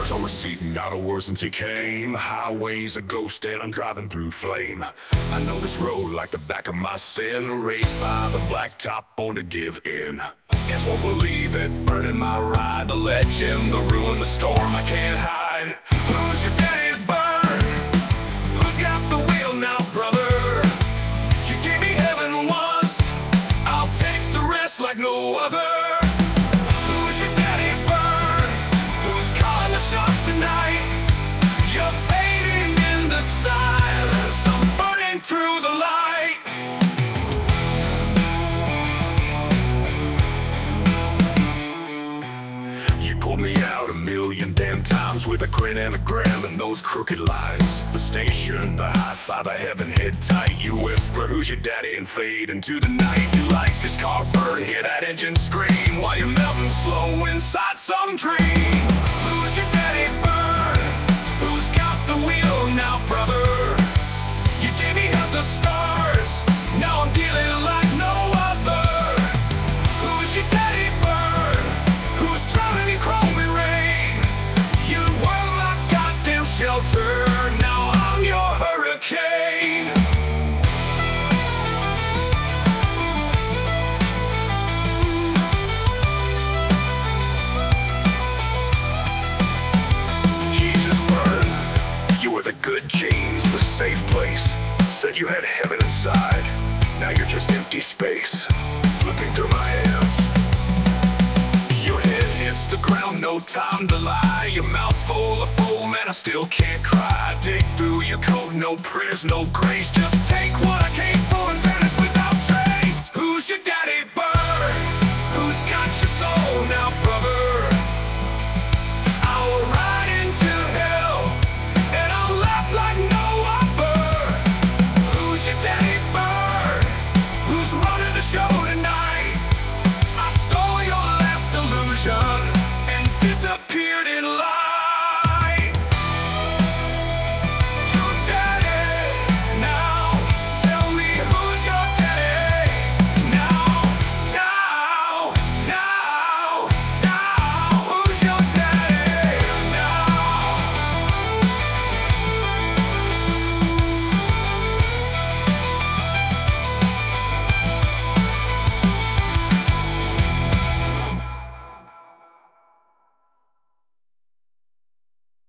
Cars are receding out of words since he came. Highways a ghost and I'm driving through flame. I know this road like the back of my sin. Raised by the blacktop, born to give in. Guess won't believe it, burning my ride. The legend, the ruin, the storm I can't hide. Who's your daddy burn? Who's got the wheel now, brother? You gave me heaven once, I'll take the rest like no other. Who's your daddy burn? Who's calling the shots tonight? You're fading in the silence, I'm burning through the light. Pulled me out a million damn times with a grin and a gram and those crooked lines. The station, the high five, a heaven hit tight. You whisper, who's your daddy, and fade into the night. You like this car burn, hear that engine scream while you're melting slow inside some dream. Who's your daddy burn? Who's got the wheel now, brother? You gave me half the stars, now I'm dealing like no other. Who's your daddy burn? Who's drowning in chrome and rain? You were my goddamn shelter, now I'm your hurricane. Jesus burn, you were the good James, the safe place. Said you had heaven inside, now you're just empty space, slipping through my hands. Hits the ground, no time to lie. Your mouth's full of foam and I still can't cry. Dig through your coat, no prayers, no grace. Just take what I came for and vanish without trace. Who's your daddy burn? Who's got